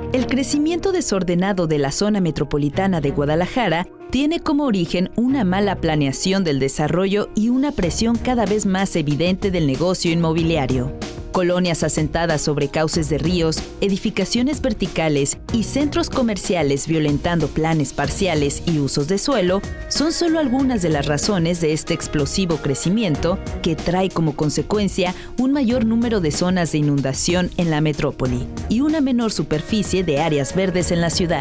El crecimiento desordenado de la zona metropolitana de Guadalajara tiene como origen una mala planeación del desarrollo y una presión cada vez más evidente del negocio inmobiliario. Colonias asentadas sobre cauces de ríos, edificaciones verticales y centros comerciales violentando planes parciales y usos de suelo son solo algunas de las razones de este explosivo crecimiento que trae como consecuencia un mayor número de zonas de inundación en la metrópoli y una menor superficie de áreas verdes en la ciudad.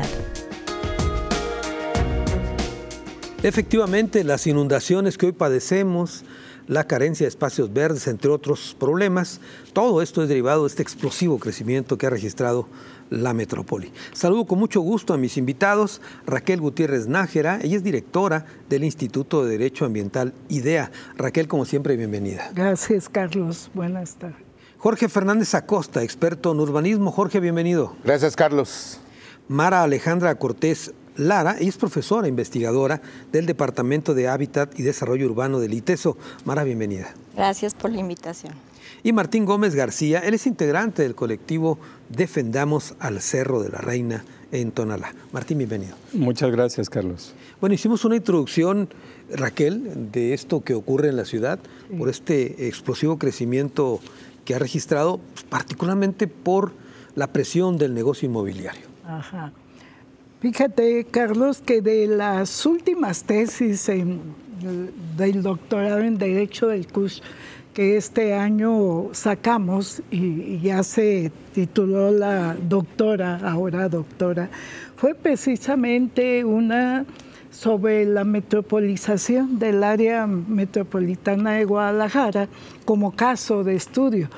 Efectivamente, las inundaciones que hoy padecemos, la carencia de espacios verdes, entre otros problemas, todo esto es derivado de este explosivo crecimiento que ha registrado la metrópoli. Saludo con mucho gusto a mis invitados, Raquel Gutiérrez Nájera, ella es directora del Instituto de Derecho Ambiental IDEA. Raquel, como siempre, bienvenida. Gracias, Carlos. Buenas tardes. Jorge Fernández Acosta, experto en urbanismo. Jorge, bienvenido. Gracias, Carlos. Mara Alejandra Cortés Lara, ella es profesora investigadora del Departamento de Hábitat y Desarrollo Urbano del ITESO. Mara, bienvenida. Gracias por la invitación. Y Martín Gómez García, él es integrante del colectivo Defendamos al Cerro de la Reina en Tonalá. Martín, bienvenido. Muchas gracias, Carlos. Bueno, hicimos una introducción, Raquel, de esto que ocurre en la ciudad, por este explosivo crecimiento que ha registrado, particularmente por la presión del negocio inmobiliario. Ajá. Fíjate, Carlos, que de las últimas tesis del doctorado en Derecho del CUSH que este año sacamos y ya se tituló la doctora, ahora doctora, fue precisamente una sobre la metropolización del área metropolitana de Guadalajara como caso de estudio.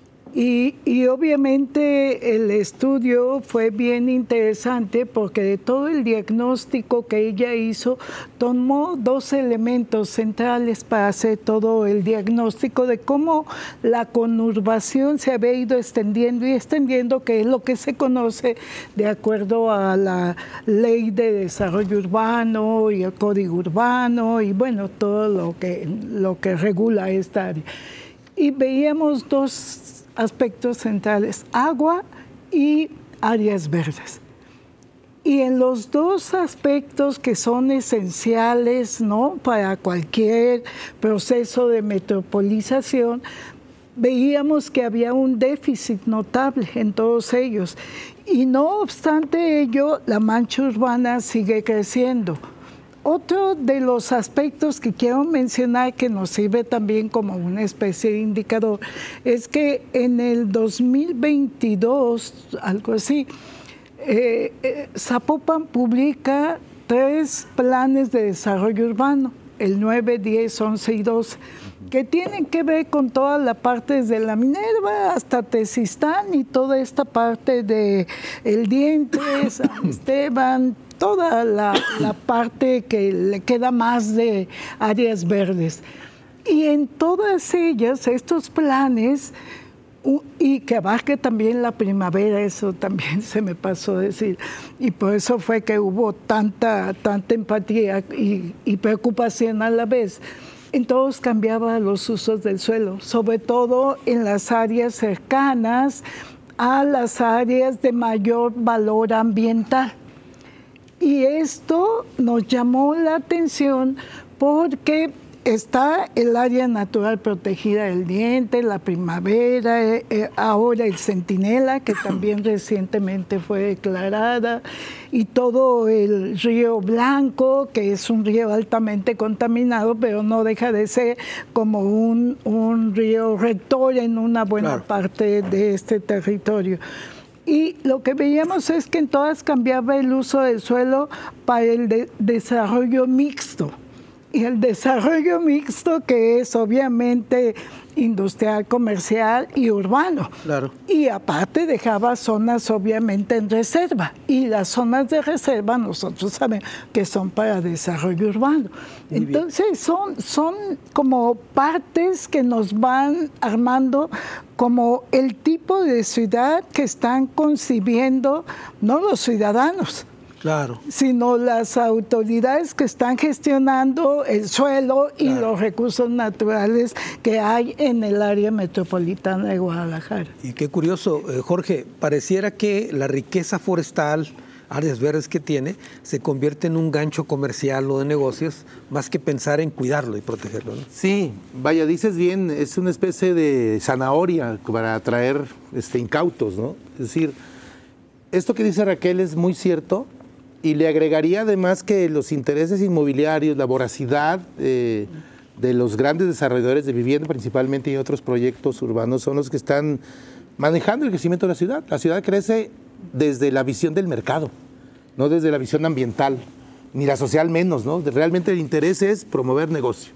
Y obviamente el estudio fue bien interesante porque de todo el diagnóstico que ella hizo, tomó dos elementos centrales para hacer todo el diagnóstico de cómo la conurbación se había ido extendiendo, que es lo que se conoce de acuerdo a la Ley de Desarrollo Urbano y el Código Urbano y bueno, todo lo que regula esta área. Y veíamos dos aspectos centrales, agua y áreas verdes. Y en los dos aspectos que son esenciales, ¿no?, para cualquier proceso de metropolización, veíamos que había un déficit notable en todos ellos. Y no obstante ello, la mancha urbana sigue creciendo. Otro de los aspectos que quiero mencionar que nos sirve también como una especie de indicador es que en el 2022, algo así, Zapopan publica 3 planes de desarrollo urbano, el 9, 10, 11 y 12, que tienen que ver con toda la parte desde la Minerva hasta Tezistán y toda esta parte de El Diente, San Esteban, toda la parte que le queda más de áreas verdes. Y en todas ellas, estos planes, y que abarque también la primavera, eso también se me pasó a decir, y por eso fue que hubo tanta empatía y preocupación a la vez. En todos cambiaba los usos del suelo, sobre todo en las áreas cercanas a las áreas de mayor valor ambiental. Y esto nos llamó la atención porque está el área natural protegida del Diente, la Primavera, ahora el Centinela, que también recientemente fue declarada, y todo el Río Blanco, que es un río altamente contaminado, pero no deja de ser como un río rector en una buena parte de este territorio. Y lo que veíamos es que en todas cambiaba el uso del suelo para el desarrollo mixto. Y el desarrollo mixto, que es obviamente industrial, comercial y urbano. Claro. Y aparte dejaba zonas obviamente en reserva. Y las zonas de reserva nosotros sabemos que son para desarrollo urbano. Muy Entonces son como partes que nos van armando como el tipo de ciudad que están concibiendo no los ciudadanos, Claro. sino las autoridades que están gestionando el suelo y Claro. los recursos naturales que hay en el área metropolitana de Guadalajara. Y qué curioso, Jorge, pareciera que la riqueza forestal, áreas verdes que tiene, se convierte en un gancho comercial o de negocios, más que pensar en cuidarlo y protegerlo, ¿no? Sí, vaya, dices bien, es una especie de zanahoria para atraer incautos, ¿no? Es decir, esto que dice Raquel es muy cierto, y le agregaría además que los intereses inmobiliarios, la voracidad de los grandes desarrolladores de vivienda principalmente y otros proyectos urbanos son los que están manejando el crecimiento de la ciudad. La ciudad crece desde la visión del mercado, no desde la visión ambiental, ni la social menos, ¿no? Realmente el interés es promover negocio.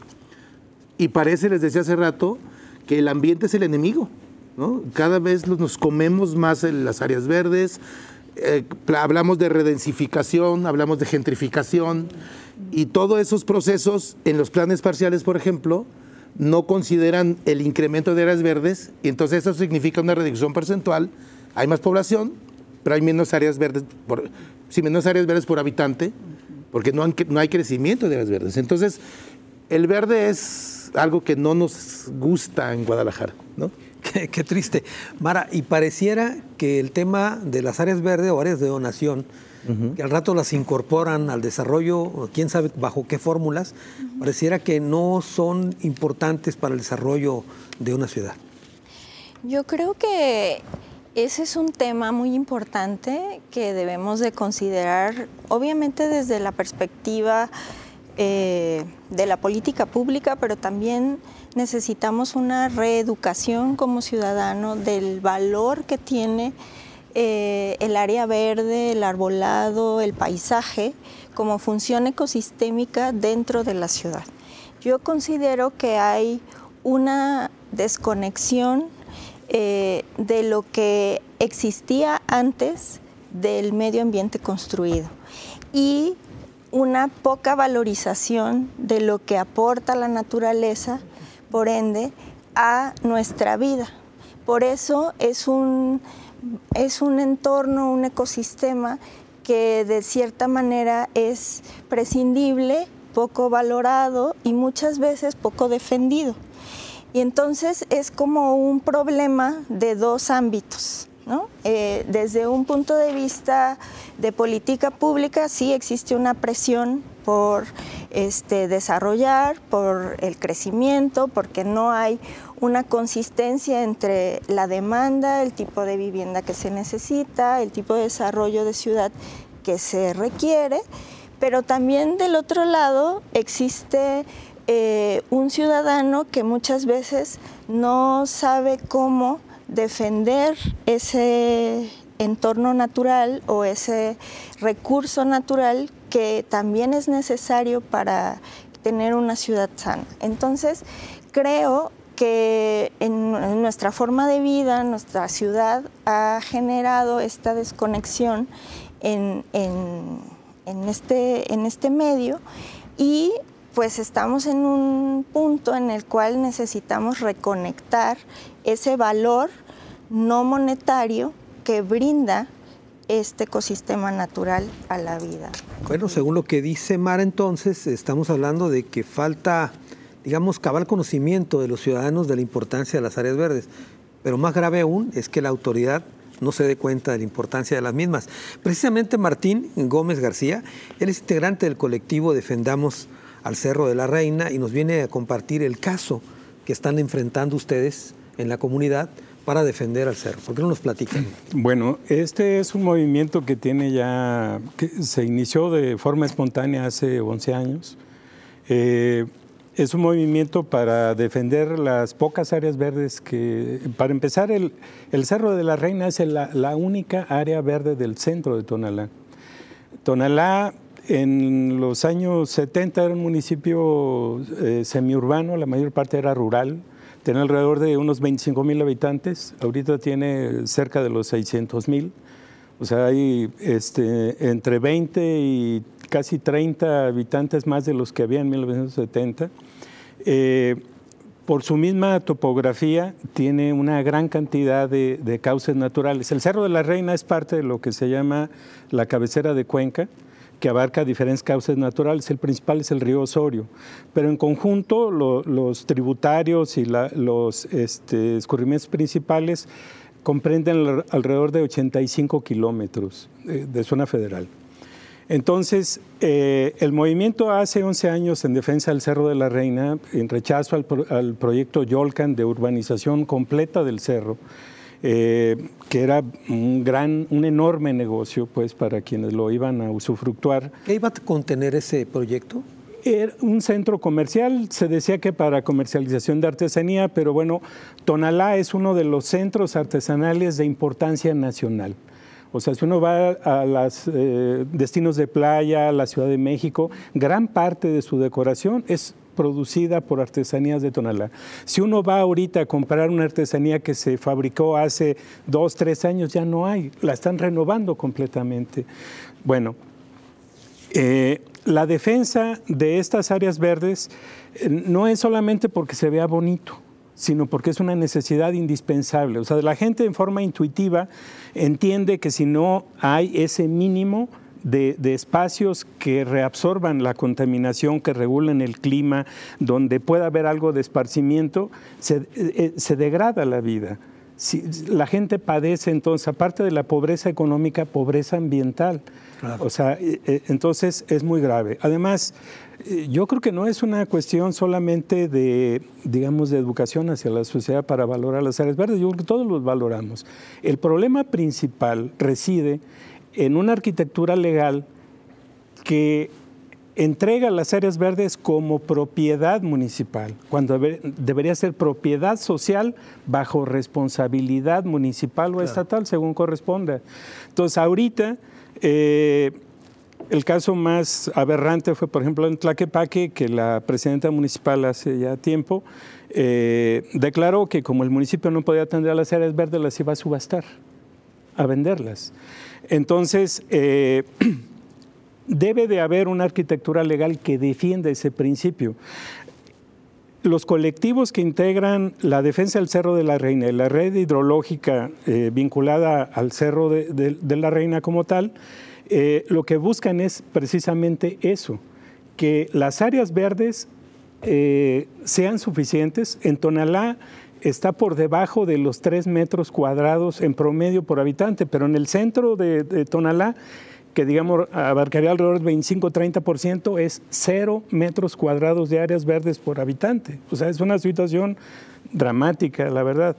Y parece, les decía hace rato, que el ambiente es el enemigo, ¿no? Cada vez nos comemos más en las áreas verdes, hablamos de redensificación, hablamos de gentrificación, y todos esos procesos en los planes parciales, por ejemplo, no consideran el incremento de áreas verdes, y entonces eso significa una reducción porcentual. Hay más población, pero hay menos áreas verdes menos áreas verdes por habitante, porque no hay crecimiento de áreas verdes. Entonces, el verde es algo que no nos gusta en Guadalajara, ¿no? Qué triste. Mara, y pareciera que el tema de las áreas verdes o áreas de donación, que al rato las incorporan al desarrollo, quién sabe bajo qué fórmulas, pareciera que no son importantes para el desarrollo de una ciudad. Yo creo que ese es un tema muy importante que debemos de considerar, obviamente desde la perspectiva de la política pública, pero también necesitamos una reeducación como ciudadano del valor que tiene el área verde, el arbolado, el paisaje como función ecosistémica dentro de la ciudad. Yo considero que hay una desconexión de lo que existía antes del medio ambiente construido y una poca valorización de lo que aporta la naturaleza, por ende, a nuestra vida. Por eso es un entorno, un ecosistema que de cierta manera es prescindible, poco valorado y muchas veces poco defendido. Y entonces es como un problema de dos ámbitos, ¿no? Desde un punto de vista de política pública, sí existe una presión por desarrollar, por el crecimiento, porque no hay una consistencia entre la demanda, el tipo de vivienda que se necesita, el tipo de desarrollo de ciudad que se requiere, pero también del otro lado existe un ciudadano que muchas veces no sabe cómo defender ese entorno natural o ese recurso natural que también es necesario para tener una ciudad sana. Entonces, creo que en nuestra forma de vida, nuestra ciudad ha generado esta desconexión en este medio y pues estamos en un punto en el cual necesitamos reconectar ese valor no monetario que brinda este ecosistema natural a la vida. Bueno, según lo que dice Mara, entonces, estamos hablando de que falta, digamos, cabal conocimiento de los ciudadanos de la importancia de las áreas verdes, pero más grave aún es que la autoridad no se dé cuenta de la importancia de las mismas. Precisamente Martín Gómez García, él es integrante del colectivo Defendamos al Cerro de la Reina y nos viene a compartir el caso que están enfrentando ustedes en la comunidad para defender al cerro. ¿Por qué no nos platican? Bueno, este es un movimiento que que se inició de forma espontánea hace 11 años. Es un movimiento para defender las pocas áreas verdes que, para empezar, el Cerro de la Reina es la única área verde del centro de Tonalá. Tonalá en los años 70 era un municipio semiurbano, la mayor parte era rural, tenía alrededor de unos 25,000 habitantes, ahorita tiene cerca de los 600,000, o sea, hay entre 20 y casi 30 habitantes más de los que había en 1970. por su misma topografía, tiene una gran cantidad de cauces naturales. El Cerro de la Reina es parte de lo que se llama la cabecera de Cuenca, que abarca diferentes cauces naturales. El principal es el río Osorio, pero en conjunto los tributarios y los escurrimientos principales comprenden alrededor de 85 kilómetros de zona federal. Entonces, el movimiento hace 11 años en defensa del Cerro de la Reina, en rechazo al proyecto Yolcan de urbanización completa del cerro, que era un enorme negocio pues, para quienes lo iban a usufructuar. ¿Qué iba a contener ese proyecto? Era un centro comercial, se decía que para comercialización de artesanía, pero bueno, Tonalá es uno de los centros artesanales de importancia nacional. O sea, si uno va a los destinos de playa, a la Ciudad de México, gran parte de su decoración es producida por artesanías de Tonalá. Si uno va ahorita a comprar una artesanía que se fabricó hace 2, 3 años, ya no hay, la están renovando completamente. Bueno, la defensa de estas áreas verdes no es solamente porque se vea bonito, sino porque es una necesidad indispensable. O sea, la gente en forma intuitiva entiende que si no hay ese mínimo de espacios que reabsorban la contaminación, que regulen el clima, donde pueda haber algo de esparcimiento, se degrada la vida. Si la gente padece entonces, aparte de la pobreza económica, pobreza ambiental. Claro. O sea, entonces es muy grave. Además, yo creo que no es una cuestión solamente de, digamos, de educación hacia la sociedad para valorar las áreas verdes. Yo creo que todos los valoramos. El problema principal reside en una arquitectura legal que entrega las áreas verdes como propiedad municipal, cuando debería ser propiedad social bajo responsabilidad municipal o estatal, según corresponda. Entonces, ahorita, el caso más aberrante fue, por ejemplo, en Tlaquepaque, que la presidenta municipal hace ya tiempo declaró que como el municipio no podía atender a las áreas verdes, las iba a subastar, a venderlas. Entonces, debe de haber una arquitectura legal que defienda ese principio. Los colectivos que integran la defensa del Cerro de la Reina y la red hidrológica vinculada al Cerro de la Reina como tal, lo que buscan es precisamente eso, que las áreas verdes sean suficientes. En Tonalá está por debajo de los 3 metros cuadrados en promedio por habitante, pero en el centro de Tonalá, que digamos abarcaría alrededor del 25-30%, es 0 metros cuadrados de áreas verdes por habitante. O sea, es una situación dramática, la verdad.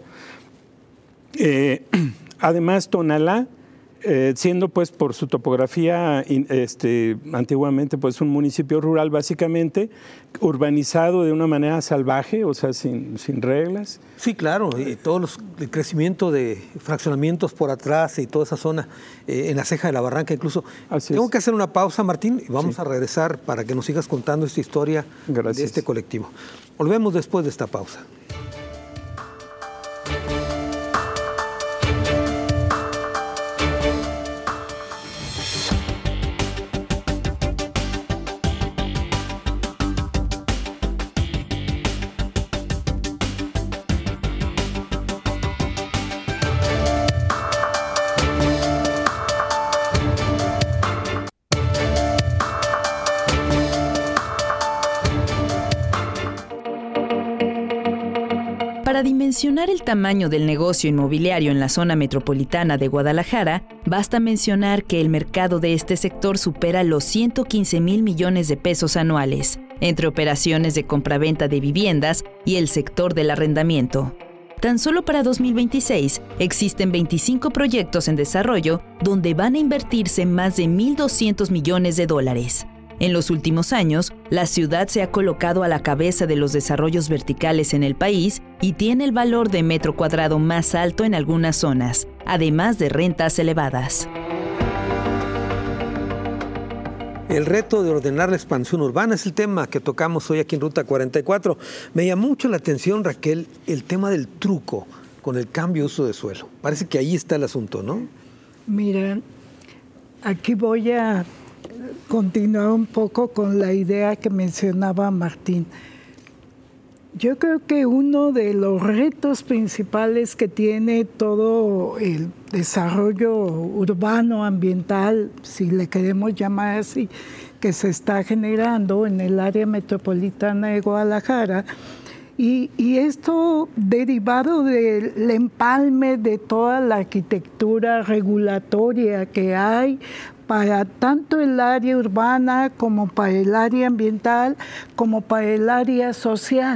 Además, Tonalá, siendo pues por su topografía antiguamente pues un municipio rural básicamente, urbanizado de una manera salvaje, o sea, sin reglas. Sí, claro, y el crecimiento de fraccionamientos por atrás y toda esa zona, en la ceja de la barranca incluso. Tengo que hacer una pausa, Martín, y vamos a regresar para que nos sigas contando esta historia de este colectivo. Volvemos después de esta pausa. Para dimensionar el tamaño del negocio inmobiliario en la zona metropolitana de Guadalajara, basta mencionar que el mercado de este sector supera los 115,000 millones de pesos anuales, entre operaciones de compraventa de viviendas y el sector del arrendamiento. Tan solo para 2026 existen 25 proyectos en desarrollo donde van a invertirse más de 1,200 millones de dólares. En los últimos años, la ciudad se ha colocado a la cabeza de los desarrollos verticales en el país y tiene el valor de metro cuadrado más alto en algunas zonas, además de rentas elevadas. El reto de ordenar la expansión urbana es el tema que tocamos hoy aquí en Ruta 44. Me llamó mucho la atención, Raquel, el tema del truco con el cambio de uso de suelo. Parece que ahí está el asunto, ¿no? Mira, aquí voy a continuar un poco con la idea que mencionaba Martín. Yo creo que uno de los retos principales que tiene todo el desarrollo urbano, ambiental, si le queremos llamar así, que se está generando en el área metropolitana de Guadalajara, y esto derivado del empalme de toda la arquitectura regulatoria que hay para tanto el área urbana como para el área ambiental, como para el área social.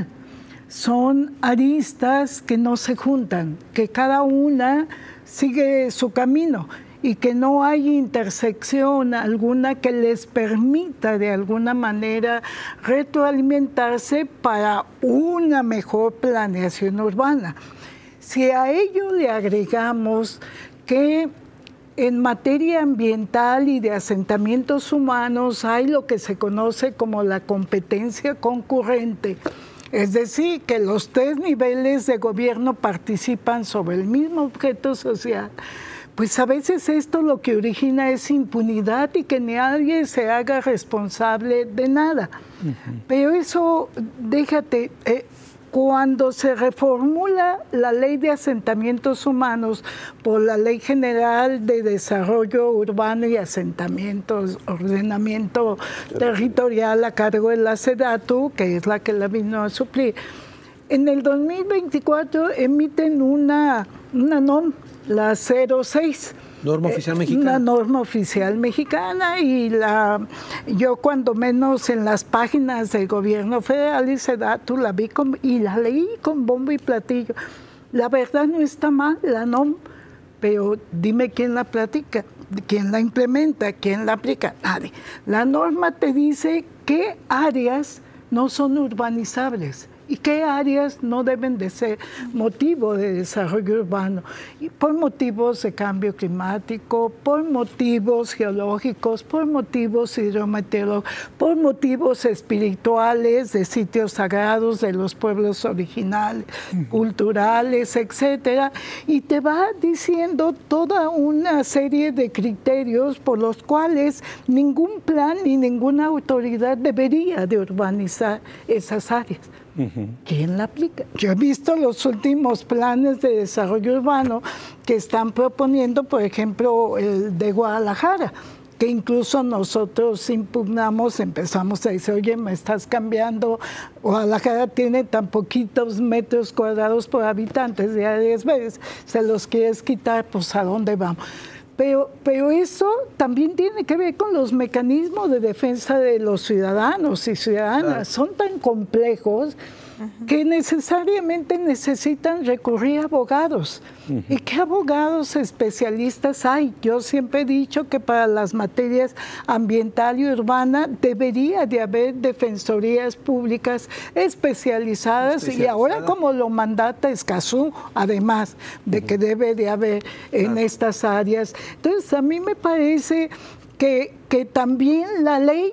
Son aristas que no se juntan, que cada una sigue su camino y que no hay intersección alguna que les permita de alguna manera retroalimentarse para una mejor planeación urbana. Si a ello le agregamos que en materia ambiental y de asentamientos humanos hay lo que se conoce como la competencia concurrente, es decir, que los 3 niveles de gobierno participan sobre el mismo objeto social, pues a veces esto lo que origina es impunidad y que nadie se haga responsable de nada. Pero eso, déjate, cuando se reformula la Ley de Asentamientos Humanos por la Ley General de Desarrollo Urbano y Asentamientos, Ordenamiento Territorial a cargo de la SEDATU, que es la que la vino a suplir, en el 2024 emiten una norma, la 06. Norma oficial mexicana. Una norma oficial mexicana, y yo cuando menos en las páginas del gobierno federal y SEDATU la vi y la leí con bombo y platillo. La verdad no está mal la norma, pero dime quién la platica, quién la implementa, quién la aplica. Nadie. La norma te dice qué áreas no son urbanizables y qué áreas no deben de ser motivo de desarrollo urbano, y por motivos de cambio climático, por motivos geológicos, por motivos hidrometeorológicos, por motivos espirituales, de sitios sagrados de los pueblos originales, culturales, etcétera, y te va diciendo toda una serie de criterios por los cuales ningún plan ni ninguna autoridad debería de urbanizar esas áreas. ¿Quién la aplica? Yo he visto los últimos planes de desarrollo urbano que están proponiendo, por ejemplo, el de Guadalajara, que incluso nosotros impugnamos, empezamos a decir, oye, me estás cambiando, Guadalajara tiene tan poquitos metros cuadrados por habitantes de áreas verdes, se los quieres quitar, pues ¿a dónde vamos? Pero eso también tiene que ver con los mecanismos de defensa de los ciudadanos y ciudadanas. Claro. Son tan complejos que necesariamente necesitan recurrir a abogados. ¿Y qué abogados especialistas hay? Yo siempre he dicho que para las materias ambiental y urbana debería de haber defensorías públicas especializadas, y ahora como lo mandata Escazú, además de que debe de haber en estas áreas. Entonces a mí me parece que también la ley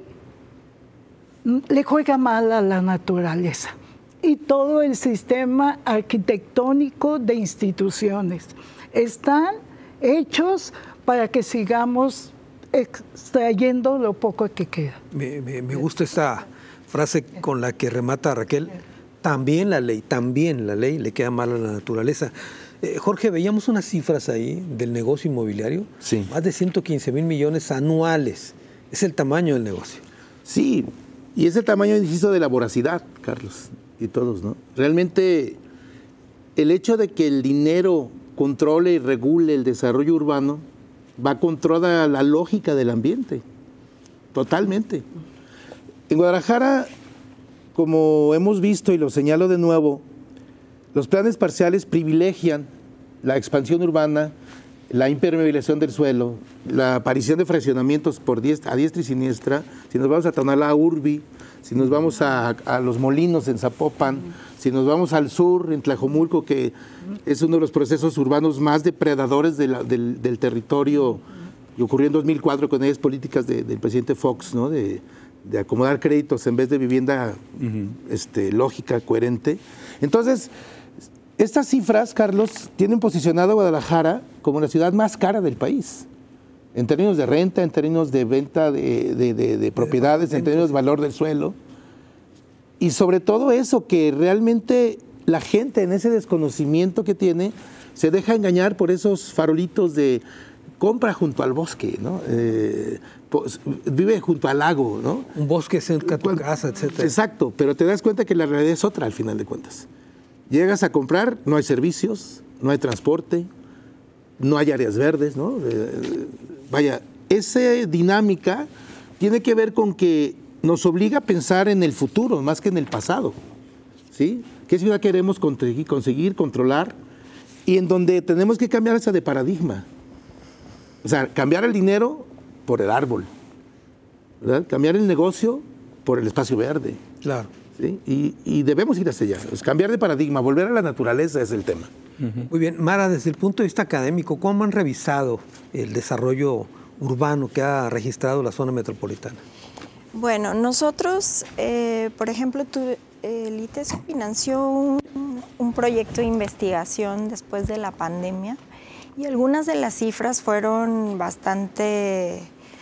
le juega mal a la naturaleza y todo el sistema arquitectónico de instituciones. Están hechos para que sigamos extrayendo lo poco que queda. Me gusta esta frase con la que remata Raquel. También la ley le queda mal a la naturaleza. Jorge, veíamos unas cifras ahí del negocio inmobiliario. Sí. Más de 115,000 millones anuales. Es el tamaño del negocio. Sí, y es el tamaño, insisto, de la voracidad, Carlos, y todos, ¿no? Realmente, el hecho de que el dinero controle y regule el desarrollo urbano va contra la lógica del ambiente, totalmente. En Guadalajara, como hemos visto y lo señalo de nuevo, los planes parciales privilegian la expansión urbana, la impermeabilización del suelo, la aparición de fraccionamientos a diestra y siniestra. Si nos vamos a Tonalá, Urbi, si nos vamos a Los Molinos en Zapopan, si nos vamos al sur, en Tlajomulco, que es uno de los procesos urbanos más depredadores del territorio, y ocurrió en 2004 con esas políticas del presidente Fox, ¿no? de acomodar créditos en vez de vivienda lógica, coherente. Entonces, estas cifras, Carlos, tienen posicionado a Guadalajara como la ciudad más cara del país, en términos de renta, en términos de venta de propiedades, en términos de valor del suelo. Y sobre todo eso, que realmente la gente en ese desconocimiento que tiene se deja engañar por esos farolitos de compra junto al bosque, ¿no? Vive junto al lago, ¿no? Un bosque cerca de tu casa, etcétera. Exacto, pero te das cuenta que la realidad es otra al final de cuentas. Llegas a comprar, no hay servicios, no hay transporte, no hay áreas verdes, ¿no? Vaya, esa dinámica tiene que ver con que nos obliga a pensar en el futuro más que en el pasado, ¿sí? ¿Qué ciudad queremos conseguir, controlar? Y en donde tenemos que cambiar esa de paradigma. O sea, cambiar el dinero por el árbol, ¿verdad? Cambiar el negocio por el espacio verde. Claro. ¿Sí? Y debemos ir hacia allá. Es cambiar de paradigma, volver a la naturaleza es el tema. Muy bien. Mara, desde el punto de vista académico, ¿cómo han revisado el desarrollo urbano que ha registrado la zona metropolitana? Bueno, nosotros, por ejemplo, el ITESO financió un proyecto de investigación después de la pandemia y algunas de las cifras fueron bastante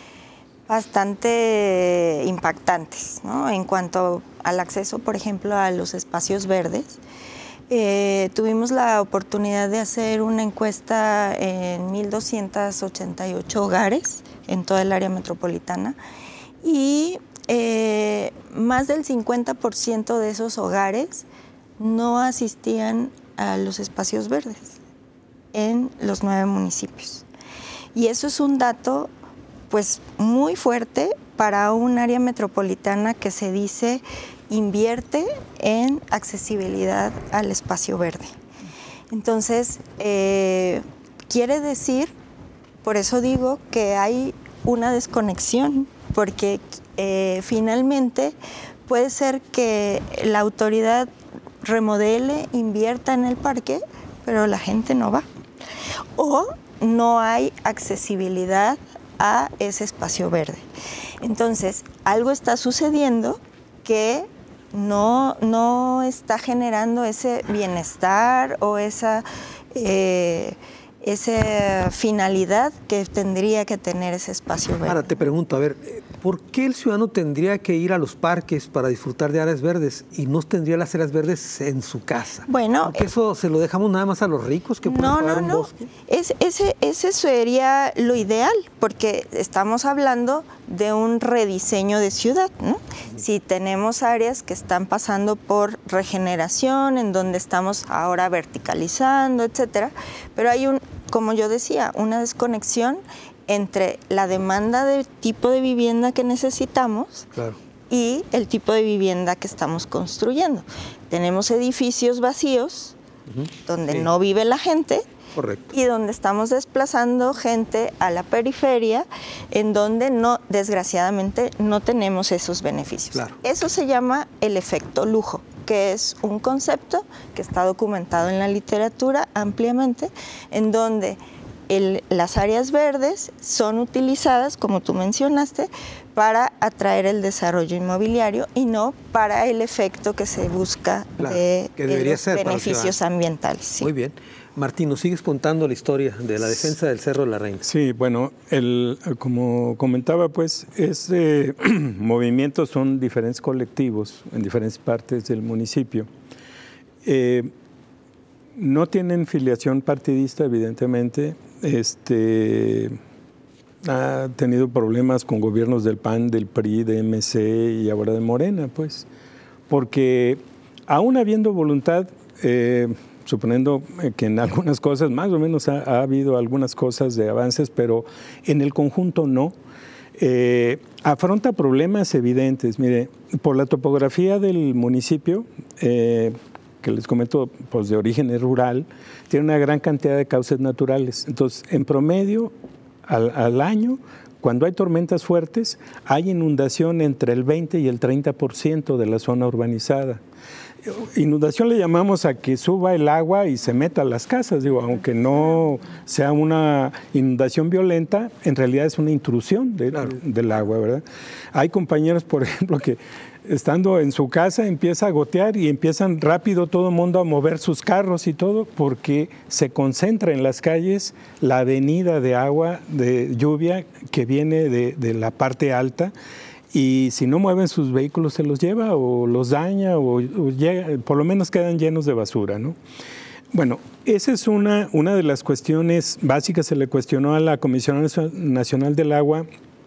impactantes, ¿no? En cuanto al acceso, por ejemplo, a los espacios verdes. Tuvimos la oportunidad de hacer una encuesta en 1,288 hogares en toda el área metropolitana y más del 50% de esos hogares no asistían a los espacios verdes en los 9 municipios. Y eso es un dato pues muy fuerte para un área metropolitana que se dice invierte en accesibilidad al espacio verde. Entonces, quiere decir, por eso digo que hay una desconexión, porque finalmente puede ser que la autoridad remodele, invierta en el parque, pero la gente no va. O no hay accesibilidad a ese espacio verde. Entonces, algo está sucediendo que no está generando ese bienestar o esa finalidad que tendría que tener ese espacio verde. Ahora te pregunto, a ver, ¿por qué el ciudadano tendría que ir a los parques para disfrutar de áreas verdes y no tendría las áreas verdes en su casa? Bueno, porque eso se lo dejamos nada más a los ricos que pueden pagar un bosque. Ese sería lo ideal, porque estamos hablando de un rediseño de ciudad, ¿no? Si tenemos áreas que están pasando por regeneración, en donde estamos ahora verticalizando, etcétera, pero hay como yo decía, una desconexión entre la demanda del tipo de vivienda que necesitamos, claro, y el tipo de vivienda que estamos construyendo. Tenemos edificios vacíos, donde no vive la gente. Correcto. Y donde estamos desplazando gente a la periferia, en donde desgraciadamente no tenemos esos beneficios. Claro. Eso se llama el efecto lujo, que es un concepto que está documentado en la literatura ampliamente, en donde las áreas verdes son utilizadas, como tú mencionaste, para atraer el desarrollo inmobiliario y no para el efecto que se busca, claro, de los beneficios ambientales. Sí. Muy bien. Martín, ¿nos sigues contando la historia de la defensa del Cerro de la Reina? Sí, bueno, como comentaba, pues, este movimiento son diferentes colectivos en diferentes partes del municipio. No tienen filiación partidista, evidentemente. Ha tenido problemas con gobiernos del PAN, del PRI, de MC y ahora de Morena, pues, porque aún habiendo voluntad, suponiendo que en algunas cosas, más o menos ha habido algunas cosas de avances, pero en el conjunto no, afronta problemas evidentes. Mire, por la topografía del municipio, que les comento, pues de origen rural, tiene una gran cantidad de cauces naturales. Entonces, en promedio, al año, cuando hay tormentas fuertes, hay inundación entre el 20 y el 30% de la zona urbanizada. Inundación le llamamos a que suba el agua y se meta a las casas, digo, aunque no sea una inundación violenta, en realidad es una intrusión del agua, ¿verdad? Hay compañeros, por ejemplo, que estando en su casa empieza a gotear y empiezan rápido todo el mundo a mover sus carros y todo, porque se concentra en las calles la avenida de agua, de lluvia que viene de la parte alta, y si no mueven sus vehículos se los lleva o los daña o llega, por lo menos quedan llenos de basura, ¿no? Bueno, esa es una de las cuestiones básicas. Se le cuestionó a la Comisión Nacional del Agua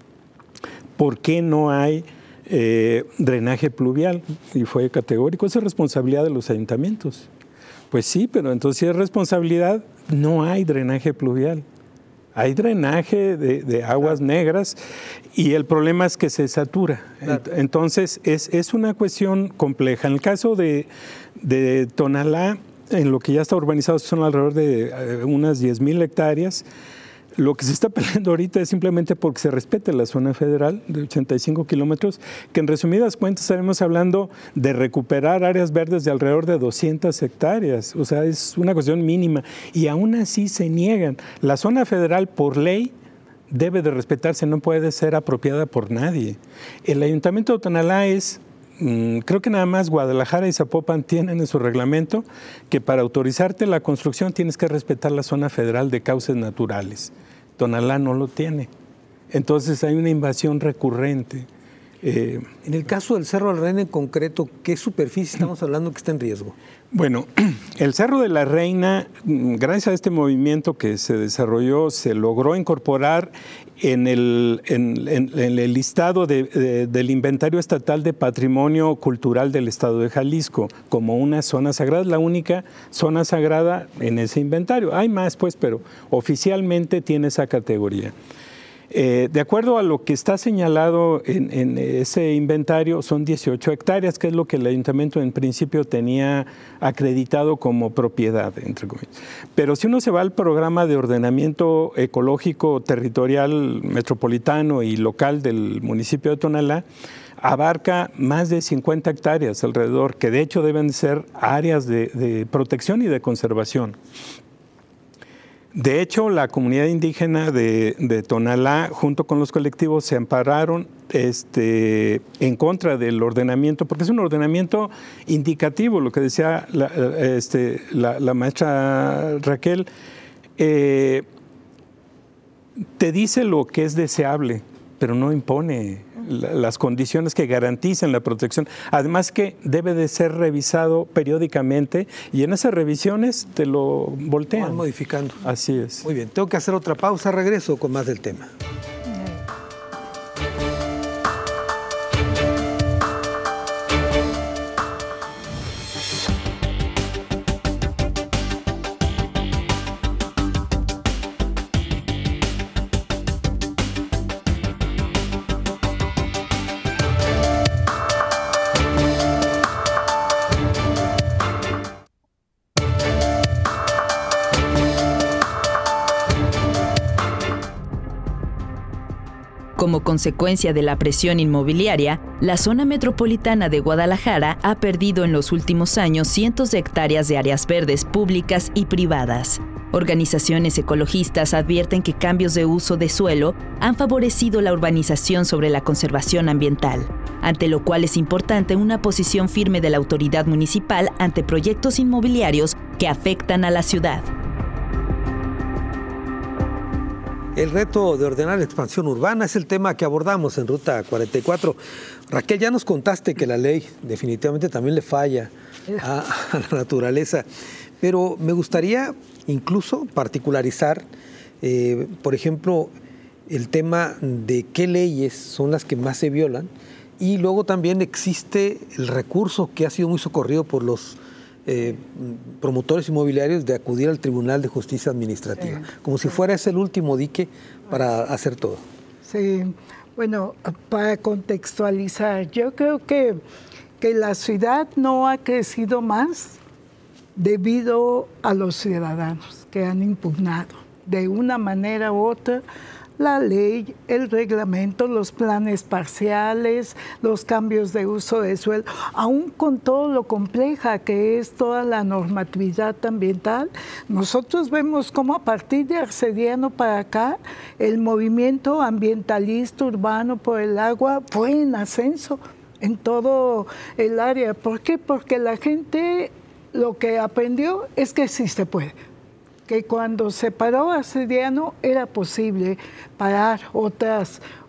por qué no hay drenaje pluvial, y fue categórico. Esa es responsabilidad de los ayuntamientos. Pues sí, pero entonces si es responsabilidad, no hay drenaje pluvial. Hay drenaje de aguas negras y el problema es que se satura. Claro. Entonces es una cuestión compleja. En el caso de Tonalá, en lo que ya está urbanizado son alrededor de unas 10,000 hectáreas. Lo que se está peleando ahorita es simplemente porque se respete la zona federal de 85 kilómetros, que en resumidas cuentas estaremos hablando de recuperar áreas verdes de alrededor de 200 hectáreas. O sea, es una cuestión mínima. Y aún así se niegan. La zona federal, por ley, debe de respetarse, no puede ser apropiada por nadie. El Ayuntamiento de Tonalá es... creo que nada más Guadalajara y Zapopan tienen en su reglamento que para autorizarte la construcción tienes que respetar la zona federal de cauces naturales. Tonalá no lo tiene. Entonces hay una invasión recurrente. En el caso del Cerro del Reina en concreto, ¿qué superficie estamos hablando que está en riesgo? Bueno, el Cerro de la Reina, gracias a este movimiento que se desarrolló, se logró incorporar en el listado del Inventario Estatal de Patrimonio Cultural del Estado de Jalisco como una zona sagrada. Es la única zona sagrada en ese inventario. Hay más, pues, pero oficialmente tiene esa categoría. De acuerdo a lo que está señalado en ese inventario, son 18 hectáreas, que es lo que el ayuntamiento en principio tenía acreditado como propiedad, entre comillas. Pero si uno se va al programa de ordenamiento ecológico territorial metropolitano y local del municipio de Tonalá, abarca más de 50 hectáreas alrededor, que de hecho deben ser áreas de protección y de conservación. De hecho, la comunidad indígena de Tonalá, junto con los colectivos, se ampararon en contra del ordenamiento, porque es un ordenamiento indicativo, lo que decía la maestra Raquel, te dice lo que es deseable, pero no impone las condiciones que garanticen la protección. Además que debe de ser revisado periódicamente y en esas revisiones te lo voltean. Van modificando. Así es. Muy bien, tengo que hacer otra pausa, regreso con más del tema. Como consecuencia de la presión inmobiliaria, la zona metropolitana de Guadalajara ha perdido en los últimos años cientos de hectáreas de áreas verdes públicas y privadas. Organizaciones ecologistas advierten que cambios de uso de suelo han favorecido la urbanización sobre la conservación ambiental, ante lo cual es importante una posición firme de la autoridad municipal ante proyectos inmobiliarios que afectan a la ciudad. El reto de ordenar la expansión urbana es el tema que abordamos en Ruta 44. Raquel, ya nos contaste que la ley definitivamente también le falla a la naturaleza, pero me gustaría incluso particularizar, por ejemplo, el tema de qué leyes son las que más se violan, y luego también existe el recurso que ha sido muy socorrido por los promotores inmobiliarios de acudir al Tribunal de Justicia Administrativa, como si fuera ese el último dique para hacer todo. Sí, bueno, para contextualizar, yo creo que la ciudad no ha crecido más debido a los ciudadanos que han impugnado de una manera u otra la ley, el reglamento, los planes parciales, los cambios de uso de suelo, aún con todo lo compleja que es toda la normatividad ambiental. Nosotros vemos cómo a partir de Arcediano para acá, el movimiento ambientalista urbano por el agua fue en ascenso en todo el área. ¿Por qué? Porque la gente lo que aprendió es que sí se puede. Que cuando se paró Arcediano era posible parar otras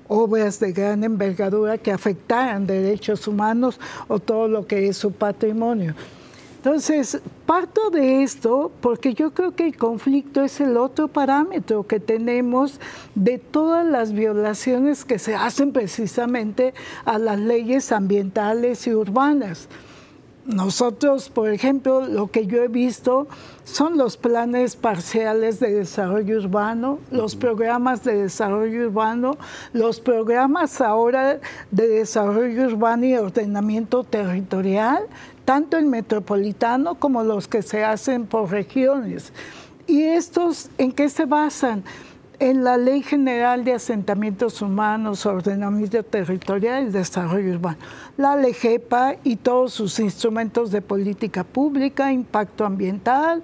obras de gran envergadura que afectaran derechos humanos o todo lo que es su patrimonio. Entonces, parto de esto porque yo creo que el conflicto es el otro parámetro que tenemos de todas las violaciones que se hacen precisamente a las leyes ambientales y urbanas. Nosotros, por ejemplo, lo que yo he visto son los planes parciales de desarrollo urbano, los programas de desarrollo urbano, los programas ahora de desarrollo urbano y ordenamiento territorial, tanto el metropolitano como los que se hacen por regiones. ¿Y estos en qué se basan? En la Ley General de Asentamientos Humanos, Ordenamiento Territorial y Desarrollo Urbano, la LEGEPA y todos sus instrumentos de política pública, impacto ambiental,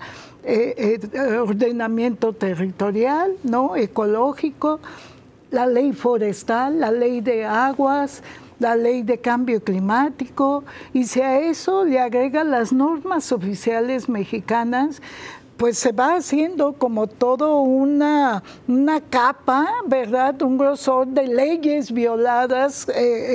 ordenamiento territorial, ¿no? Ecológico, la ley forestal, la ley de aguas, la ley de cambio climático, y si a eso le agregan las normas oficiales mexicanas, pues se va haciendo como todo una capa, ¿verdad? Un grosor de leyes violadas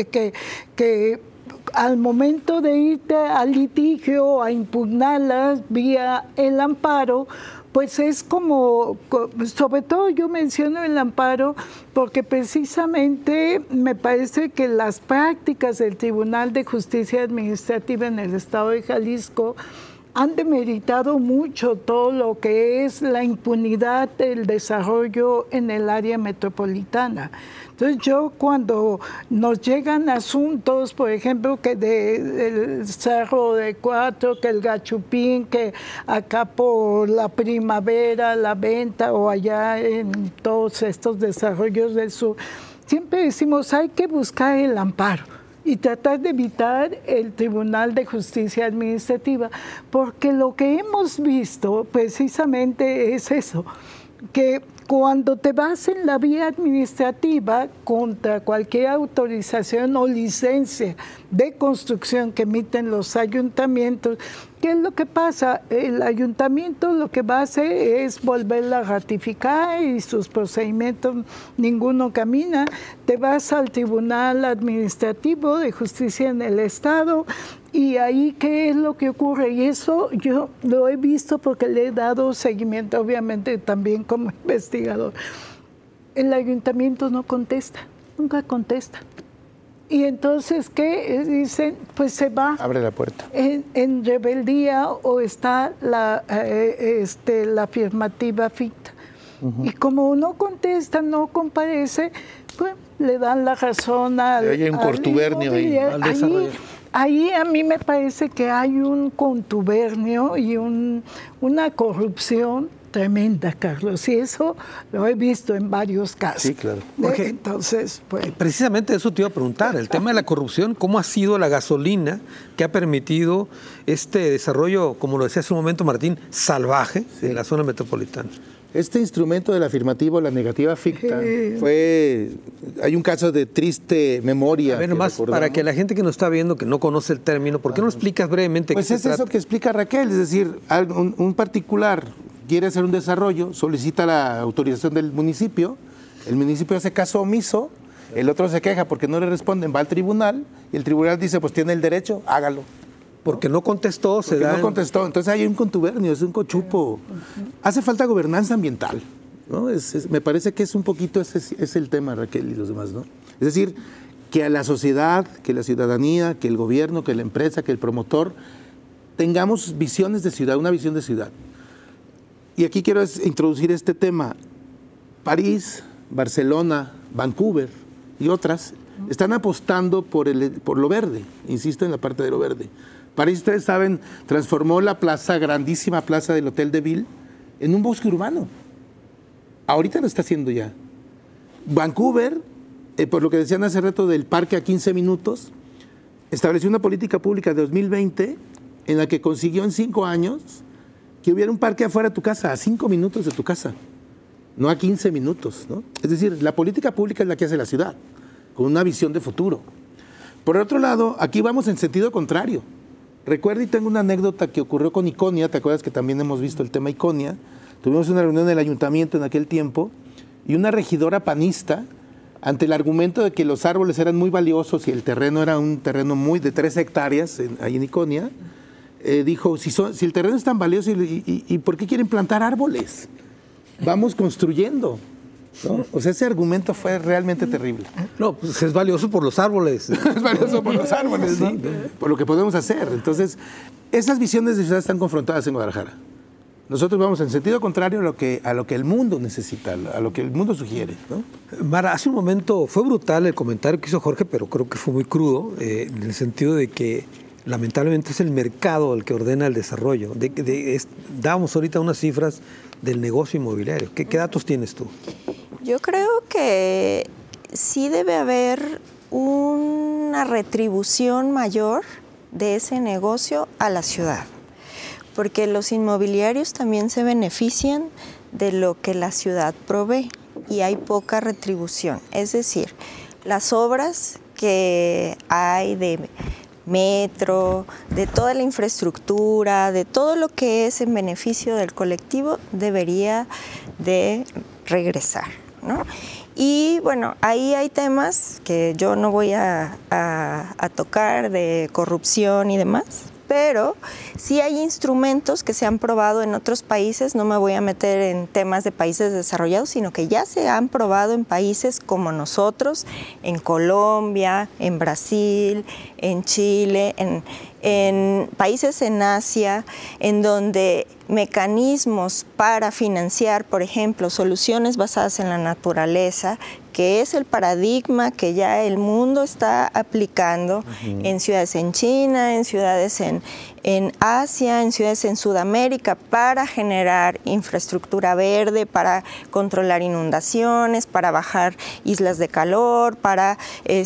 que al momento de irte al litigio, a impugnarlas vía el amparo, pues es como, sobre todo yo menciono el amparo porque precisamente me parece que las prácticas del Tribunal de Justicia Administrativa en el Estado de Jalisco han demeritado mucho todo lo que es la impunidad del desarrollo en el área metropolitana. Entonces yo cuando nos llegan asuntos, por ejemplo, que del Cerro de Cuatro, que el Gachupín, que acá por la Primavera, la Venta o allá en todos estos desarrollos del sur, siempre decimos hay que buscar el amparo y tratar de evitar el Tribunal de Justicia Administrativa, porque lo que hemos visto precisamente es eso, que cuando te vas en la vía administrativa contra cualquier autorización o licencia de construcción que emiten los ayuntamientos, ¿qué es lo que pasa? El ayuntamiento lo que va a hacer es volverla a ratificar y sus procedimientos ninguno camina. Te vas al Tribunal Administrativo de Justicia en el Estado y ahí ¿qué es lo que ocurre? Y eso yo lo he visto porque le he dado seguimiento, obviamente también como investigador. El ayuntamiento no contesta, nunca contesta. Y entonces, ¿qué dicen? Pues se va. Abre la puerta. En rebeldía o está la afirmativa ficta. Y como no contesta, no comparece, pues le dan la razón al... Hay un contubernio al desarrollo. Ahí a mí me parece que hay un contubernio y una corrupción tremenda, Carlos, y eso lo he visto en varios casos. Sí, claro. Entonces, pues... Precisamente eso te iba a preguntar, el tema de la corrupción, ¿cómo ha sido la gasolina que ha permitido este desarrollo, como lo decía hace un momento Martín, salvaje en la zona metropolitana? Este instrumento del afirmativo, la negativa ficta, hay un caso de triste memoria. A ver, nomás para que la gente que nos está viendo, que no conoce el término, ¿por qué no explicas brevemente pues qué es se trata? Eso que explica Raquel, es decir, un particular quiere hacer un desarrollo, solicita la autorización del municipio, el municipio hace caso omiso, el otro se queja porque no le responden, va al tribunal y el tribunal dice, pues tiene el derecho, hágalo. Porque no contestó, no contestó, entonces hay un contubernio, es un cochupo. Hace falta gobernanza ambiental, ¿no? Me parece que es un poquito, ese es el tema, Raquel y los demás, ¿no? Es decir, que a la sociedad, que la ciudadanía, que el gobierno, que la empresa, que el promotor, tengamos visiones de ciudad, una visión de ciudad. Y aquí quiero introducir este tema. París, Barcelona, Vancouver y otras están apostando por lo verde, insisto en la parte de lo verde. París, ustedes saben, transformó la grandísima plaza del Hotel de Ville en un bosque urbano. Ahorita lo está haciendo ya. Vancouver, por lo que decían hace rato del parque a 15 minutos, estableció una política pública de 2020 en la que consiguió en 5 años que hubiera un parque afuera de tu casa, a 5 minutos de tu casa, no a 15 minutos, ¿no? Es decir, la política pública es la que hace la ciudad, con una visión de futuro. Por otro lado, aquí vamos en sentido contrario. Recuerdo y tengo una anécdota que ocurrió con Iconia, ¿te acuerdas que también hemos visto el tema Iconia? Tuvimos una reunión en el ayuntamiento en aquel tiempo y una regidora panista ante el argumento de que los árboles eran muy valiosos y el terreno era un terreno muy de 3 hectáreas ahí en Iconia, dijo, si el terreno es tan valioso, ¿y por qué quieren plantar árboles? Vamos construyendo, ¿no? O sea, ese argumento fue realmente terrible. No, pues es valioso por los árboles. Es valioso por los árboles, ¿no? Por lo que podemos hacer. Entonces, esas visiones de ciudad están confrontadas en Guadalajara. Nosotros vamos en sentido contrario a lo que el mundo necesita, a lo que el mundo sugiere, ¿no? Mara, hace un momento fue brutal el comentario que hizo Jorge, pero creo que fue muy crudo, en el sentido de que lamentablemente es el mercado el que ordena el desarrollo. Dábamos ahorita unas cifras del negocio inmobiliario. ¿Qué datos tienes tú? Yo creo que sí debe haber una retribución mayor de ese negocio a la ciudad, porque los inmobiliarios también se benefician de lo que la ciudad provee y hay poca retribución. Es decir, las obras que hay de metro, de toda la infraestructura, de todo lo que es en beneficio del colectivo, debería de regresar, ¿no? Y bueno, ahí hay temas que yo no voy a tocar de corrupción y demás, pero sí hay instrumentos que se han probado en otros países, no me voy a meter en temas de países desarrollados, sino que ya se han probado en países como nosotros, en Colombia, en Brasil, en Chile, en países en Asia, en donde mecanismos para financiar, por ejemplo, soluciones basadas en la naturaleza, que es el paradigma que ya el mundo está aplicando en ciudades en China, en ciudades en Asia, en ciudades en Sudamérica, para generar infraestructura verde, para controlar inundaciones, para bajar islas de calor, para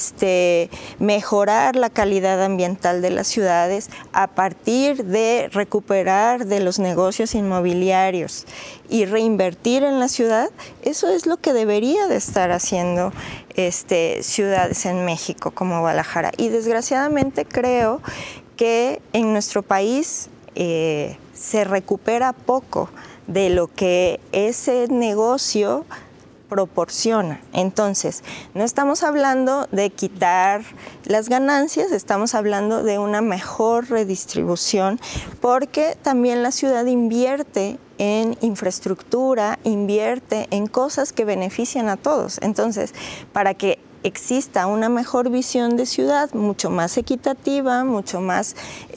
mejorar la calidad ambiental de las ciudades a partir de recuperar de los negocios inmobiliarios y reinvertir en la ciudad. Eso es lo que debería de estar haciendo ciudades en México como Guadalajara. Y desgraciadamente creo que en nuestro país se recupera poco de lo que ese negocio proporciona. Entonces, no estamos hablando de quitar las ganancias, estamos hablando de una mejor redistribución, porque también la ciudad invierte en infraestructura, invierte en cosas que benefician a todos. Entonces, para que exista una mejor visión de ciudad, mucho más equitativa, mucho más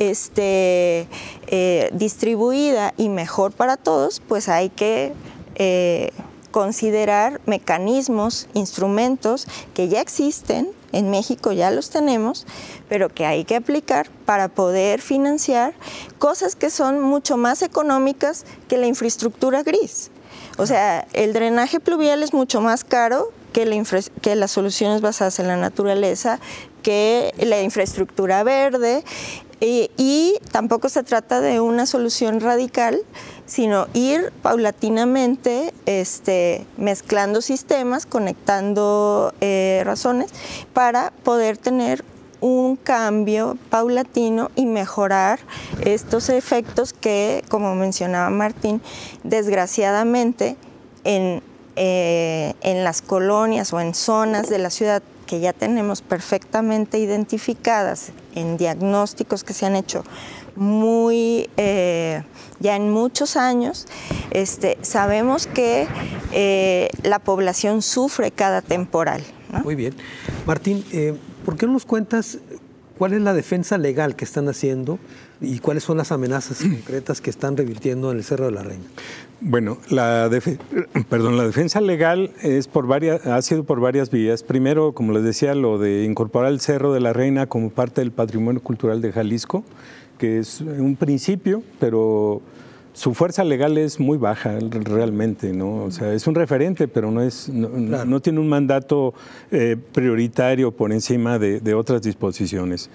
distribuida y mejor para todos, pues hay que considerar mecanismos, instrumentos que ya existen, en México ya los tenemos, pero que hay que aplicar para poder financiar cosas que son mucho más económicas que la infraestructura gris. O sea, el drenaje pluvial es mucho más caro que las soluciones basadas en la naturaleza, que la infraestructura verde, y tampoco se trata de una solución radical, sino ir paulatinamente mezclando sistemas, conectando razones para poder tener un cambio paulatino y mejorar estos efectos que, como mencionaba Martín, desgraciadamente en las colonias o en zonas de la ciudad que ya tenemos perfectamente identificadas en diagnósticos que se han hecho muy ya en muchos años, sabemos que la población sufre cada temporal, ¿no? Muy bien. Martín, ¿por qué no nos cuentas cuál es la defensa legal que están haciendo y cuáles son las amenazas concretas que están revirtiendo en el Cerro de la Reina? Bueno, la defensa legal ha sido por varias vías. Primero, como les decía, lo de incorporar el Cerro de la Reina como parte del patrimonio cultural de Jalisco, que es un principio, pero su fuerza legal es muy baja realmente, ¿no? O sea, es un referente, pero no tiene un mandato prioritario por encima de otras disposiciones.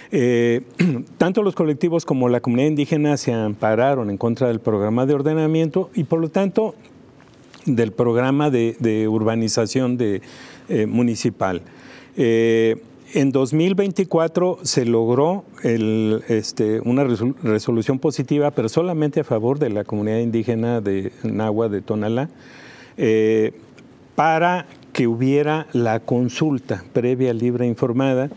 Tanto los colectivos como la comunidad indígena se ampararon en contra del programa de ordenamiento y, por lo tanto, del programa de urbanización municipal. En 2024 se logró una resolución positiva, pero solamente a favor de la comunidad indígena de Nahua de Tonalá, para que hubiera la consulta previa, libre e informada,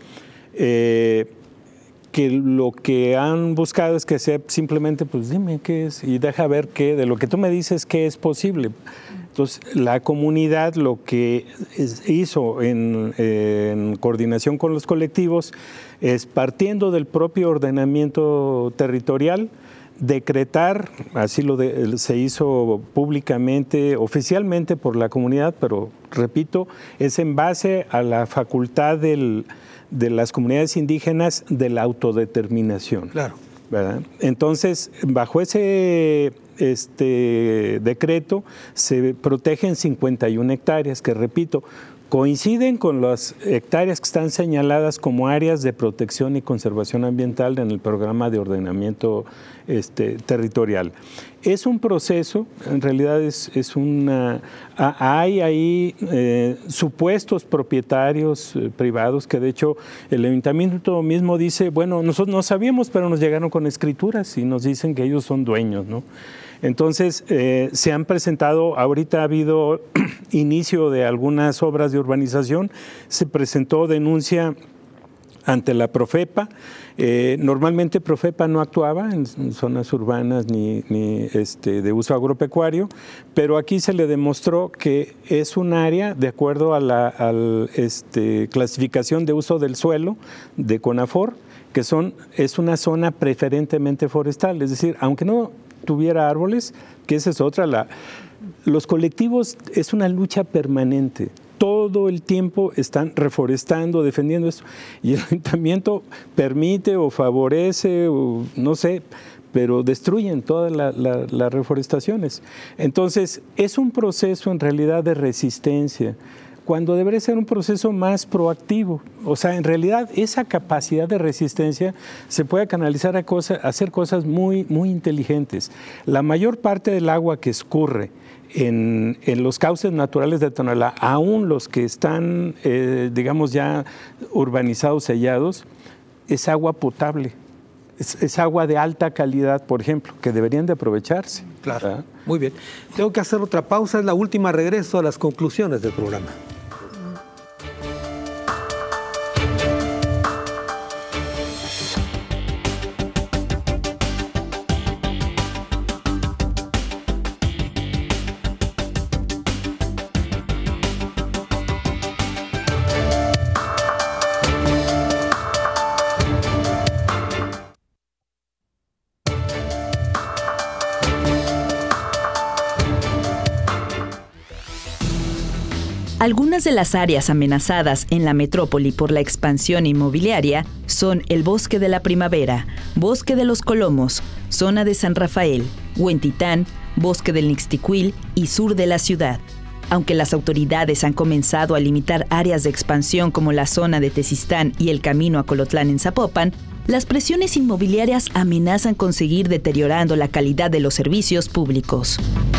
que lo que han buscado es que sea simplemente, pues dime qué es y deja ver qué, de lo que tú me dices, qué es posible. Entonces, la comunidad lo que hizo en coordinación con los colectivos es, partiendo del propio ordenamiento territorial, decretar, así se hizo públicamente, oficialmente por la comunidad, pero repito, es en base a la facultad de las comunidades indígenas de la autodeterminación. Claro. ¿Verdad? Entonces, bajo ese decreto se protegen 51 hectáreas, que repito, coinciden con las hectáreas que están señaladas como áreas de protección y conservación ambiental en el programa de ordenamiento territorial. Es un proceso, en realidad hay ahí supuestos propietarios privados que de hecho el ayuntamiento mismo dice, bueno, nosotros no sabíamos, pero nos llegaron con escrituras y nos dicen que ellos son dueños, ¿no? Entonces, se han presentado, ahorita ha habido inicio de algunas obras de urbanización, se presentó denuncia ante la Profepa. Normalmente Profepa no actuaba en zonas urbanas ni de uso agropecuario, pero aquí se le demostró que es un área, de acuerdo a la clasificación de uso del suelo de CONAFOR, que es una zona preferentemente forestal, es decir, aunque no tuviera árboles, que esa es otra, los colectivos es una lucha permanente. Todo el tiempo están reforestando, defendiendo esto. Y el ayuntamiento permite o favorece, o no sé, pero destruyen todas las reforestaciones. Entonces, es un proceso en realidad de resistencia, cuando debería ser un proceso más proactivo. O sea, en realidad esa capacidad de resistencia se puede canalizar a hacer cosas muy, muy inteligentes. La mayor parte del agua que escurre en los cauces naturales de Tonalá, aún los que están, digamos, ya urbanizados, sellados, es agua potable. Es agua de alta calidad, por ejemplo, que deberían de aprovecharse. Claro, ¿verdad? Muy bien. Tengo que hacer otra pausa, es la última, regreso a las conclusiones del programa. Algunas de las áreas amenazadas en la metrópoli por la expansión inmobiliaria son el Bosque de la Primavera, Bosque de los Colomos, Zona de San Rafael, Huentitán, Bosque del Nixtiquil y sur de la ciudad. Aunque las autoridades han comenzado a limitar áreas de expansión como la zona de Tezistán y el camino a Colotlán en Zapopan, las presiones inmobiliarias amenazan con seguir deteriorando la calidad de los servicios públicos.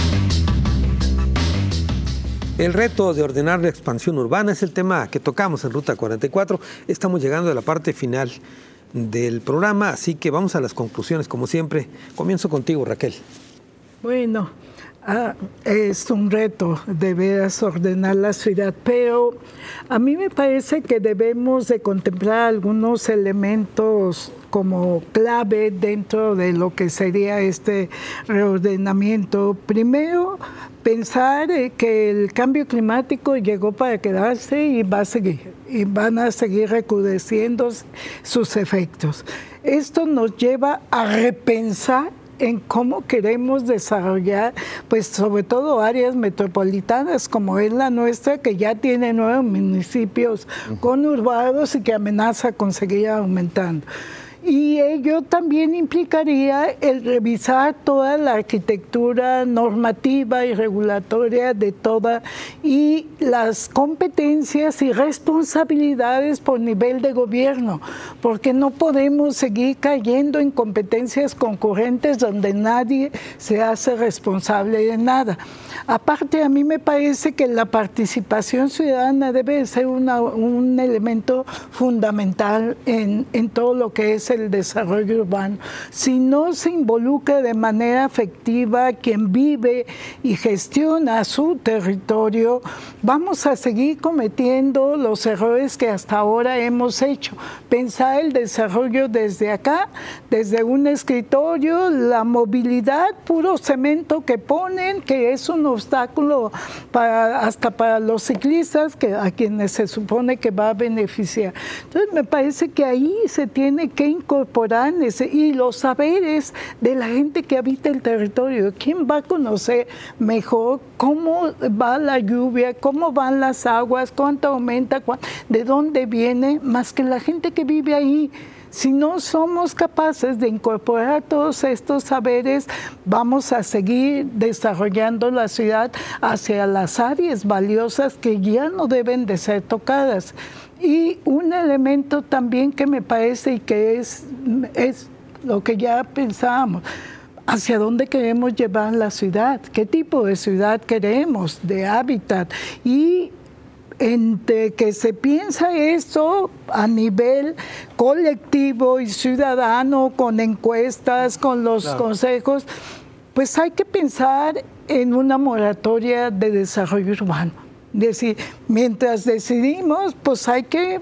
El reto de ordenar la expansión urbana es el tema que tocamos en Ruta 44. Estamos llegando a la parte final del programa, así que vamos a las conclusiones, como siempre. Comienzo contigo, Raquel. Bueno, es un reto de veras ordenar la ciudad, pero a mí me parece que debemos de contemplar algunos elementos como clave dentro de lo que sería este reordenamiento. Primero, pensar que el cambio climático llegó para quedarse y va a seguir, y van a seguir recrudeciendo sus efectos. Esto nos lleva a repensar en cómo queremos desarrollar, pues sobre todo áreas metropolitanas como es la nuestra, que ya tiene 9 municipios conurbados y que amenaza con seguir aumentando. Y ello también implicaría el revisar toda la arquitectura normativa y regulatoria de toda y las competencias y responsabilidades por nivel de gobierno, porque no podemos seguir cayendo en competencias concurrentes donde nadie se hace responsable de nada. Aparte, a mí me parece que la participación ciudadana debe ser un elemento fundamental en todo lo que es el desarrollo urbano. Si no se involucra de manera efectiva quien vive y gestiona su territorio, vamos a seguir cometiendo los errores que hasta ahora hemos hecho. Pensar el desarrollo desde acá, desde un escritorio, la movilidad, puro cemento que ponen, que es un obstáculo hasta para los ciclistas, a quienes se supone que va a beneficiar. Entonces me parece que ahí se tiene que incorporar y los saberes de la gente que habita el territorio. ¿Quién va a conocer mejor cómo va la lluvia, cómo van las aguas, cuánto aumenta, de dónde viene, más que la gente que vive ahí? Si no somos capaces de incorporar todos estos saberes, vamos a seguir desarrollando la ciudad hacia las áreas valiosas que ya no deben de ser tocadas. Y un elemento también que me parece y que es lo que ya pensábamos, ¿hacia dónde queremos llevar la ciudad? ¿Qué tipo de ciudad queremos, de hábitat? Y entre que se piensa esto a nivel colectivo y ciudadano, con encuestas, con los consejos, pues hay que pensar en una moratoria de desarrollo urbano. Es decir, mientras decidimos, pues hay que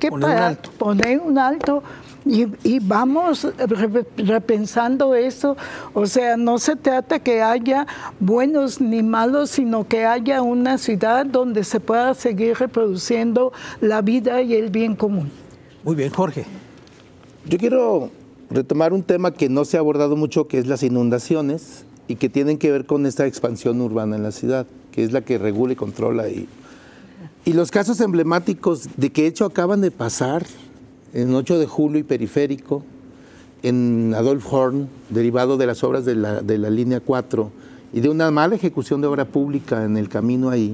poner un alto. Y vamos repensando eso. O sea, no se trata que haya buenos ni malos, sino que haya una ciudad donde se pueda seguir reproduciendo la vida y el bien común. Muy bien, Jorge. Yo quiero retomar un tema que no se ha abordado mucho, que es las inundaciones, y que tienen que ver con esta expansión urbana en la ciudad, que es la que regula y controla. Y los casos emblemáticos de que, de hecho, acaban de pasar en 8 de julio y Periférico, en Adolf Horn, derivado de las obras de la línea 4 y de una mala ejecución de obra pública en el camino ahí,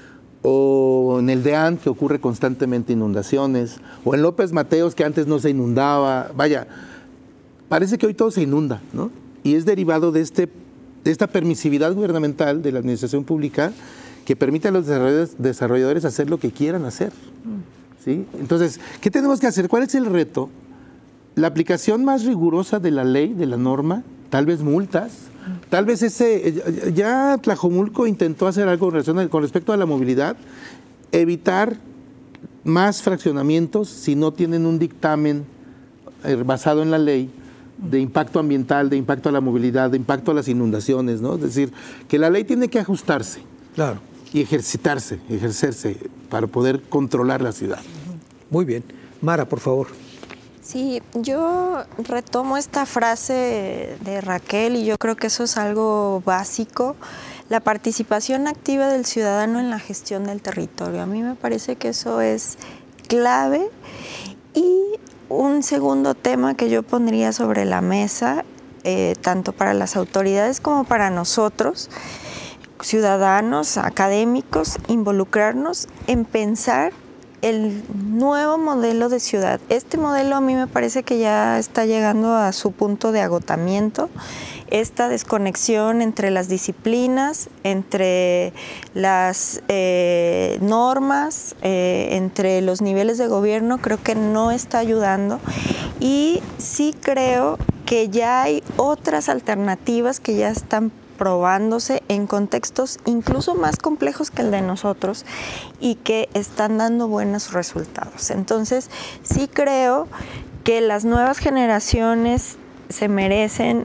o en el Deán, que ocurre constantemente inundaciones, o en López Mateos, que antes no se inundaba. Vaya, parece que hoy todo se inunda, ¿no? Y es derivado de esta permisividad gubernamental de la administración pública que permite a los desarrolladores hacer lo que quieran hacer. ¿Sí? Entonces, ¿qué tenemos que hacer? ¿Cuál es el reto? La aplicación más rigurosa de la ley, de la norma, tal vez multas, tal vez ya Tlajomulco intentó hacer algo con respecto a la movilidad, evitar más fraccionamientos si no tienen un dictamen basado en la ley de impacto ambiental, de impacto a la movilidad, de impacto a las inundaciones, ¿no? Es decir, que la ley tiene que ajustarse. Claro. Y ejercerse para poder controlar la ciudad. Muy bien. Mara, por favor. Sí, yo retomo esta frase de Raquel y yo creo que eso es algo básico, la participación activa del ciudadano en la gestión del territorio. A mí me parece que eso es clave. Y un segundo tema que yo pondría sobre la mesa, tanto para las autoridades como para nosotros, ciudadanos, académicos, involucrarnos en pensar el nuevo modelo de ciudad. Este modelo a mí me parece que ya está llegando a su punto de agotamiento. Esta desconexión entre las disciplinas, entre las normas, entre los niveles de gobierno, creo que no está ayudando. Y sí creo que ya hay otras alternativas que ya están probándose en contextos incluso más complejos que el de nosotros y que están dando buenos resultados. Entonces, sí creo que las nuevas generaciones se merecen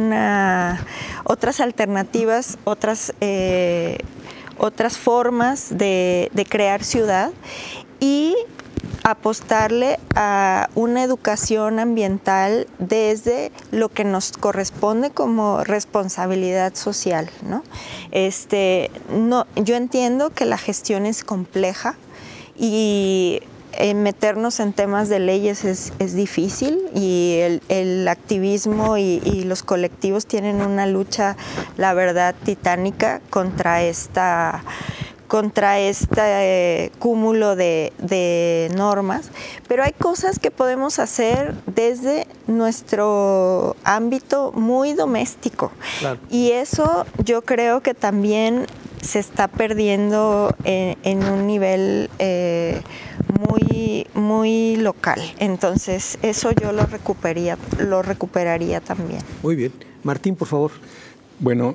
otras alternativas, otras formas de crear ciudad y apostarle a una educación ambiental desde lo que nos corresponde como responsabilidad social, ¿no? Yo entiendo que la gestión es compleja y meternos en temas de leyes es difícil y el activismo y los colectivos tienen una lucha, la verdad, titánica contra este cúmulo de normas, pero hay cosas que podemos hacer desde nuestro ámbito muy doméstico. Claro. Y eso yo creo que también se está perdiendo en un nivel muy muy local. Entonces, eso yo lo recuperaría también. Muy bien. Martín, por favor. Bueno,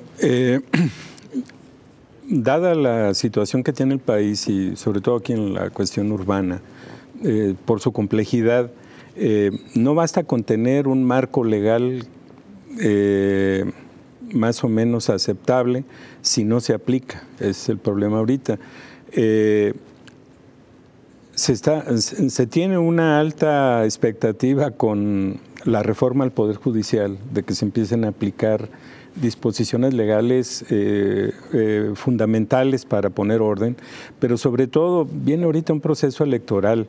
dada la situación que tiene el país y sobre todo aquí en la cuestión urbana, por su complejidad, no basta con tener un marco legal más o menos aceptable si no se aplica. Ese es el problema ahorita. Se tiene una alta expectativa con la reforma al Poder Judicial de que se empiecen a aplicar disposiciones legales fundamentales para poner orden, pero sobre todo viene ahorita un proceso electoral.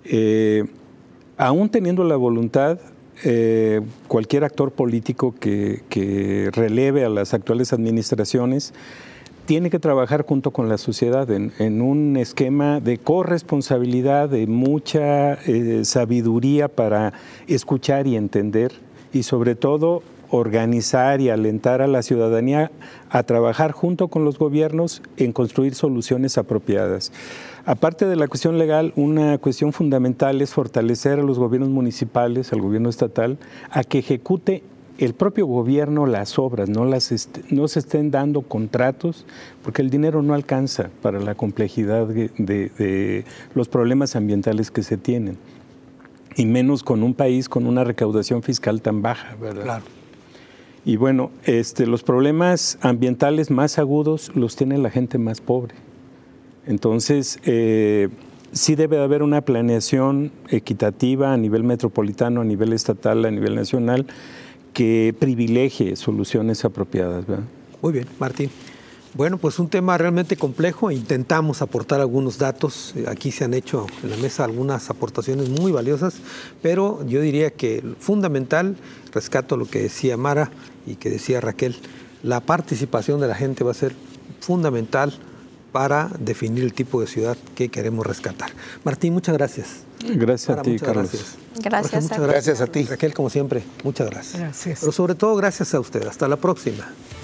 Aún teniendo la voluntad, cualquier actor político que releve a las actuales administraciones tiene que trabajar junto con la sociedad en un esquema de corresponsabilidad, de mucha sabiduría para escuchar y entender, y sobre todo organizar y alentar a la ciudadanía a trabajar junto con los gobiernos en construir soluciones apropiadas. Aparte de la cuestión legal, una cuestión fundamental es fortalecer a los gobiernos municipales, al gobierno estatal, a que ejecute el propio gobierno las obras, no se estén dando contratos, porque el dinero no alcanza para la complejidad de los problemas ambientales que se tienen, y menos con un país con una recaudación fiscal tan baja, ¿verdad? Claro. Y bueno, los problemas ambientales más agudos los tiene la gente más pobre. Entonces, sí debe de haber una planeación equitativa a nivel metropolitano, a nivel estatal, a nivel nacional, que privilegie soluciones apropiadas, ¿verdad? Muy bien, Martín. Bueno, pues un tema realmente complejo. Intentamos aportar algunos datos. Aquí se han hecho en la mesa algunas aportaciones muy valiosas, pero yo diría que fundamental, rescato lo que decía Mara y que decía Raquel, la participación de la gente va a ser fundamental para definir el tipo de ciudad que queremos rescatar. Martín, muchas gracias. Gracias a ti, Carlos. Gracias. Jorge, Gracias a ti. Raquel, como siempre, muchas gracias. Gracias. Pero sobre todo, gracias a usted. Hasta la próxima.